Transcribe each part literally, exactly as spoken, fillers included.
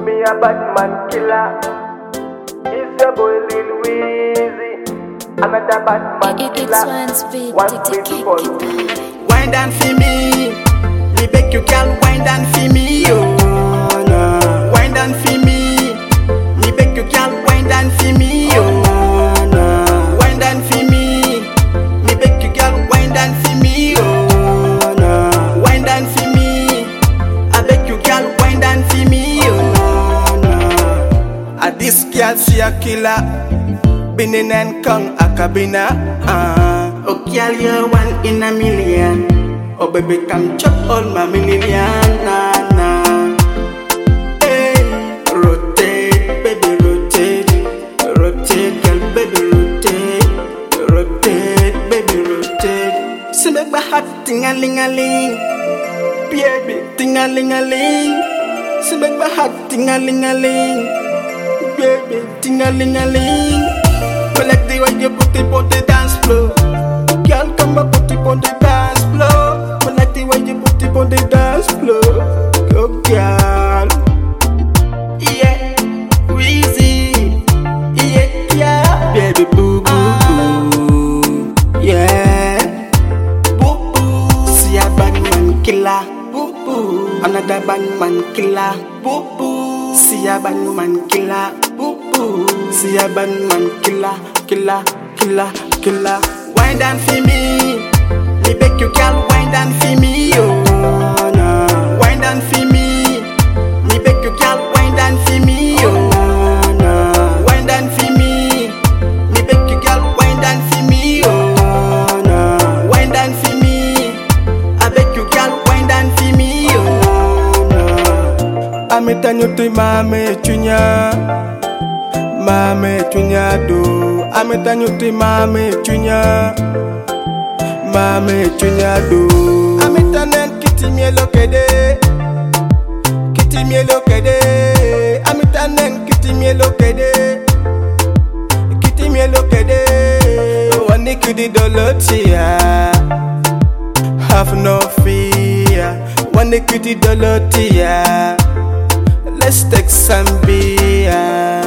Me a bad man killer. It's your boy Lil Weezy. Another bad man It, it, killer. it's one's beat, One it, it, faithful. it, it, Wind and for me, me beg you girl, wind and for me, oh no. Wind and for me, me beg you girl, wind and for me, oh no. Wind and for me, me beg you girl, wind and for me, oh no. Wind and for me, I beg you girl, wind and for me, oh no. A this girl she a killer, binin and kong akabina, ah. Oh girl, you're one in a million. Oh baby, come chop all my million, nah, nah. Hey, rotate, baby, rotate. Rotate, girl, baby, rotate. Rotate, baby, rotate. See make my heart ting-a-ling-a-ling. Baby, ting-a-ling-a-ling. See make my heart ting-a-ling-a-ling. Baby, ting-a-ling-a-ling. But like the way you put it on the dance floor. Girl, come and put it on the dance floor. But like the way you put it on the dance floor. Go, girl. Yeah, Weezy. Yeah, yeah. Baby, boo, boo, boo. Yeah. Boo, boo. See a bad man killer. Boo, boo. Another bad man killer. Boo, boo. See a bad man killer. Boo, boo. See a bad man killer. Killer, killer, killer. Wind and for me, me beg you girl, wind and for me, oh no. Wind and for me, me beg you girl, wind and for me, oh no. Wind and for me, me beg you girl, wind and for me, oh no. Wind and for me, I beg you girl, wind and for me, oh no. Ametanyote mame chunya, mame chunya do. Ametanyote mame chunya, mame chunya do. Ametanen kiti mielo kede, kiti mielo kede. Ametanen kiti mielo kede, kiti mielo kede. Wani kudi dolotia, have no fear. Wani kudi dolotia, let's take some beer.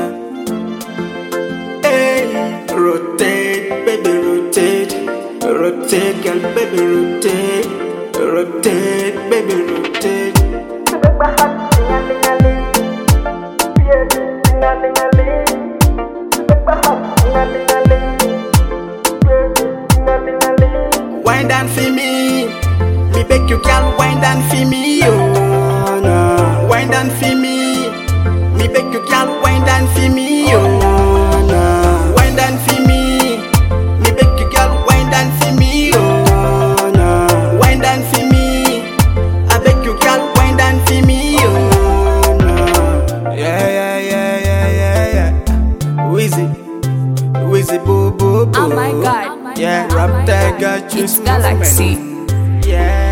Rotate, baby, rotate. Rotate, girl, baby, rotate. Rotate, baby, rotate. To make my heart ting-a-ling-a-ling. Baby, ting-a-ling-a-ling. To make my heart ting-a-ling-a-ling. Baby, ting-a-ling-a-ling. Wind and for me, me beg you, girl, wind and for me, oh no. Wind and for me, me beg you, girl, wind and for me, oh no. Wind and for me, me beg you, girl, wind and for me, oh no. Wind and for me, I beg you, girl, wind and for me, oh no. Yeah, yeah, yeah, yeah, yeah, yeah. Weezy, Weezy, boo, boo, boo. Oh my God. Yeah, rap tiger, It's juice Galaxy. movement. Yeah.